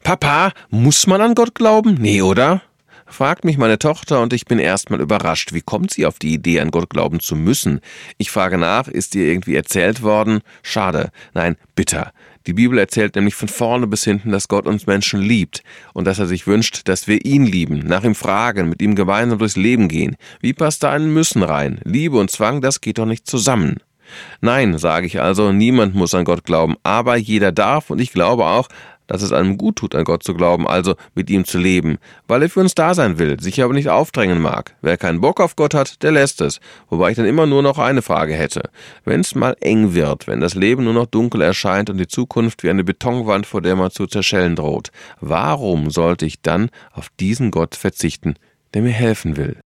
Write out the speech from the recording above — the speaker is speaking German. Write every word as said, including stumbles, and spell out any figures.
Papa, muss man an Gott glauben? Nee, oder? Fragt mich meine Tochter und ich bin erstmal überrascht. Wie kommt sie auf die Idee, an Gott glauben zu müssen? Ich frage nach, ist ihr irgendwie erzählt worden? Schade, nein, bitter. Die Bibel erzählt nämlich von vorne bis hinten, dass Gott uns Menschen liebt und dass er sich wünscht, dass wir ihn lieben, nach ihm fragen, mit ihm gemeinsam durchs Leben gehen. Wie passt da ein Müssen rein? Liebe und Zwang, das geht doch nicht zusammen. Nein, sage ich also, niemand muss an Gott glauben, aber jeder darf und ich glaube auch, dass es einem gut tut, an Gott zu glauben, also mit ihm zu leben, weil er für uns da sein will, sich aber nicht aufdrängen mag. Wer keinen Bock auf Gott hat, der lässt es. Wobei ich dann immer nur noch eine Frage hätte. Wenn es mal eng wird, wenn das Leben nur noch dunkel erscheint und die Zukunft wie eine Betonwand, vor der man zu zerschellen droht, warum sollte ich dann auf diesen Gott verzichten, der mir helfen will?